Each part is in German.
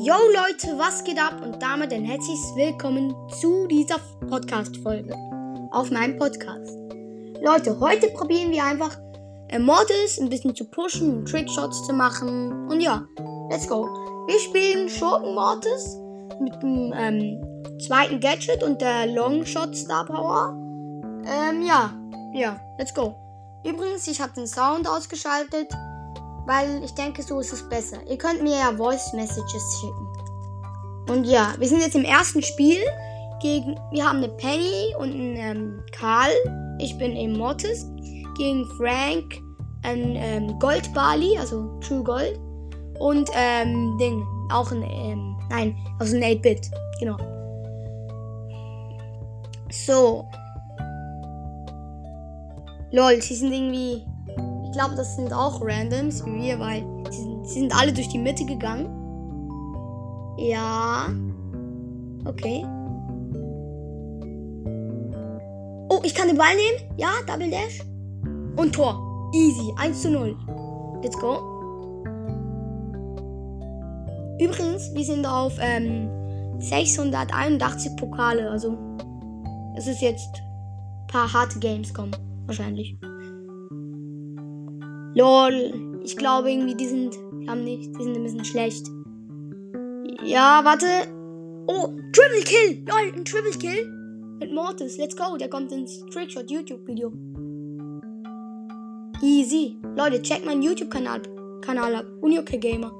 Yo Leute, was geht ab? Und damit ein herzliches Willkommen zu dieser Podcast-Folge auf meinem Podcast. Leute, heute probieren wir einfach Mortis ein bisschen zu pushen, Trickshots zu machen. Und ja, let's go. Wir spielen Schurken Mortis mit dem zweiten Gadget und der Longshot Star Power. Ja, let's go. Übrigens, ich habe den Sound ausgeschaltet, weil ich denke, so ist es besser. Ihr könnt mir ja Voice Messages schicken. Und ja, wir sind jetzt im ersten Spiel wir haben eine Penny und einen Karl. Ich bin eben Mortis. Gegen Frank, ein Gold Barley, also True Gold. Und auch ein 8-Bit, genau. So. Lol, sie sind irgendwie... Ich glaube, das sind auch Randoms wie wir, weil sie sind alle durch die Mitte gegangen. Ja. Okay. Oh, ich kann den Ball nehmen. Ja, Double Dash. Und Tor. Easy. 1:0. Let's go. Übrigens, wir sind auf 681 Pokale. Also, es ist jetzt ein paar harte Games kommen. Wahrscheinlich. Lol, ich glaube irgendwie, die sind ein bisschen schlecht. Ja, warte. Oh, Triple Kill. Lol, ein Triple Kill mit Mortis. Let's go, der kommt ins Trickshot YouTube-Video. Easy. Leute, checkt meinen YouTube-Kanal ab. UniOK Gamer.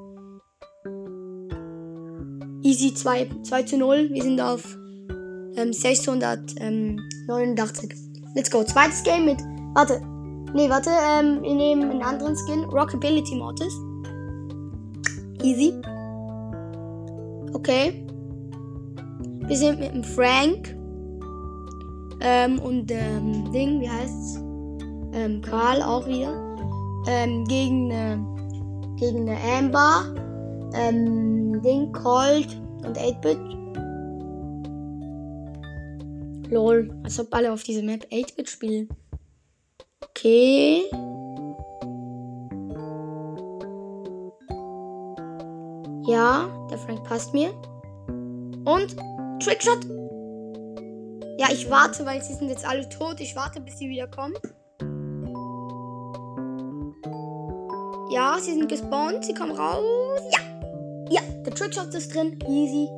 Easy 2:0. Wir sind auf 689. Let's go. Zweites Game mit... Warte, wir nehmen einen anderen Skin. Rockability Mortis. Easy. Okay. Wir sind mit dem Frank. Wie heißt's? Karl auch wieder. Gegen eine Amber. Colt und 8-Bit. Lol, als ob alle auf diese Map 8-Bit spielen. Okay. Ja, der Frank passt mir. Und Trickshot. Ja, ich warte, weil sie sind jetzt alle tot. Ich warte, bis sie wieder kommen. Ja, sie sind gespawnt. Sie kommen raus. Ja, der Trickshot ist drin. Easy.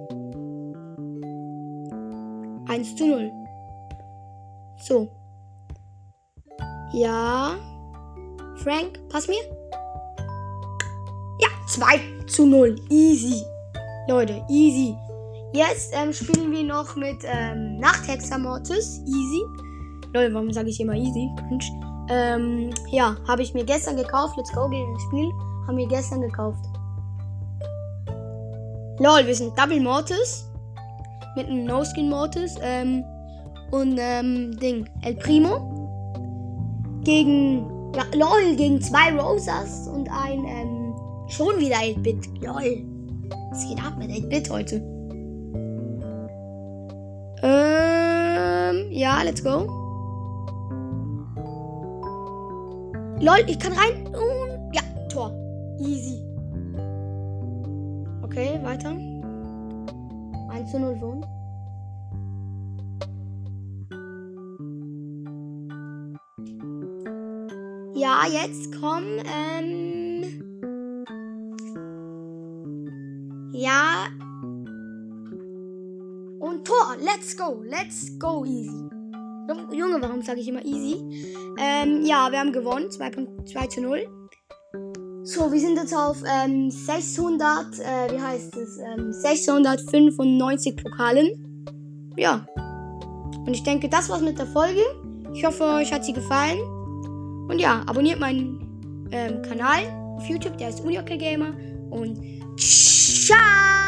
1:0. So. Ja. Frank, pass mir. Ja, 2:0. Easy. Leute, easy. Jetzt spielen wir noch mit Nachthexer Mortis. Easy. Leute, warum sage ich immer easy? Cringe. Ja, habe ich mir gestern gekauft. Let's go, gegen das Spiel. Haben wir gestern gekauft. Lol, wir sind Double Mortis. Mit einem No-Skin Mortis. Und El Primo. Gegen 2 Rosas und ein schon wieder 8-Bit. Lol. Was geht ab mit 8-Bit heute? Ja, let's go. Lol, ich kann rein. Und ja, Tor. Easy. Okay, weiter. 1:0 für uns. Ja, jetzt kommen, ja. Und Tor. Let's go, easy. Junge, warum sage ich immer easy? Ja, wir haben gewonnen. 2:0. So, wir sind jetzt auf 695 Pokalen. Ja. Und ich denke, das war's mit der Folge. Ich hoffe, euch hat sie gefallen. Und ja, abonniert meinen Kanal auf YouTube, der ist UniOK Gamer. Und ciao!